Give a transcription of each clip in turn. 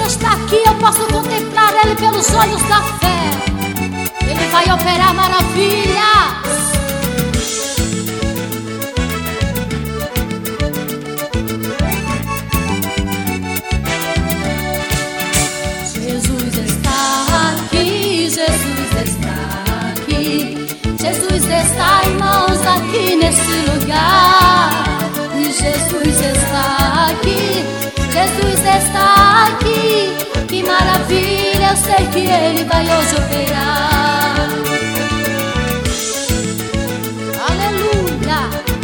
está aqui, eu posso contemplar Ele pelos olhos da fé. Ele vai operar maravilhas. Jesus está aqui, Jesus está aqui. Jesus está, irmãos, aqui nesse lugar. E Jesus está aqui, Jesus está aqui. Que maravilha, eu sei que Ele vai hoje operar. Aleluia.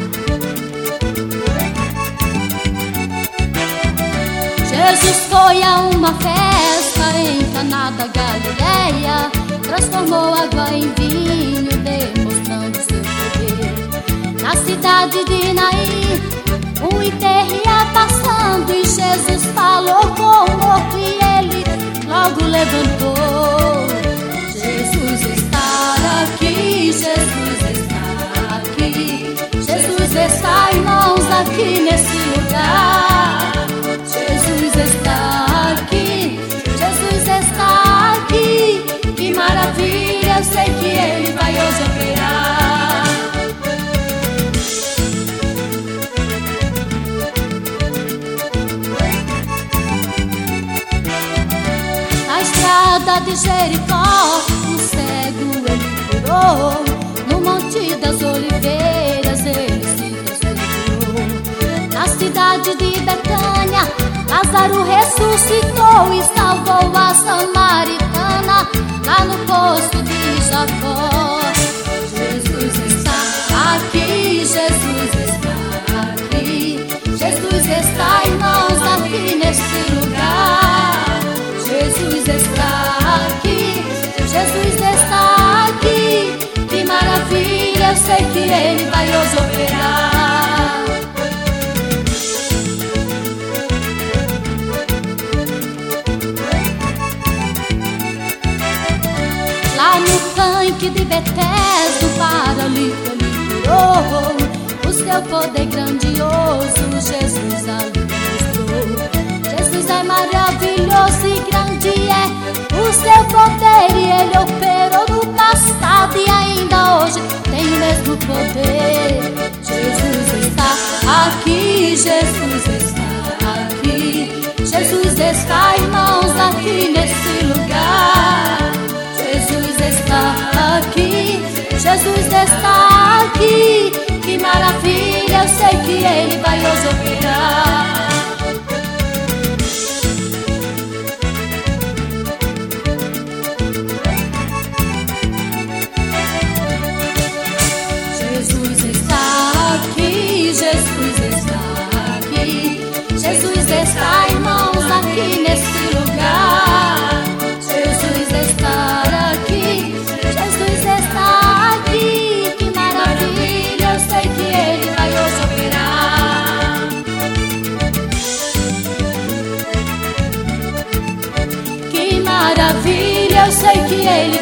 Jesus foi a uma festa em Caná da Galileia, transformou água em vinho, demonstrando seu poder. Na cidade de Naim, um enterro ia passando, e Jesus falou com o morto e ele logo levantou. Jesus está aqui, Jesus está aqui. Jesus está, irmãos, aqui nesse lugar. Jesus está aqui, Jesus está aqui. Que maravilha, eu sei que Ele vai hoje operar. Na estrada de Jericó, o cego Ele curou. No Monte das Oliveiras Ele se transfigurou. Na cidade de Betânia, Lázaro ressuscitou e salvou a samaritana lá no poço de Jacó. Jesus está aqui, Jesus está aqui. Jesus está, irmãos, aqui nesse lugar. Jesus está aqui, Jesus está aqui. Que maravilha, eu sei que Ele vai hoje operar. Lá no tanque de Betesda, o paralítico Ele curou. O seu poder grandioso, Jesus ali mostrou. Jesus é maravilhoso e grande é o seu poder, e Ele operou no passado e ainda hoje tem o mesmo poder. Jesus está aqui, Jesus está aqui. Jesus está, irmãos, aqui nesse lugar. Jesus está aqui, Jesus está aqui. Que maravilha, eu sei que Ele vai hoje operar. Jesus está aqui, Jesus está aqui. Jesus está, irmãos, aqui nesse lugar. Jesus está aqui, Jesus está aqui. Que maravilha, eu sei que Ele vai hoje operar. Que maravilha, eu sei que Ele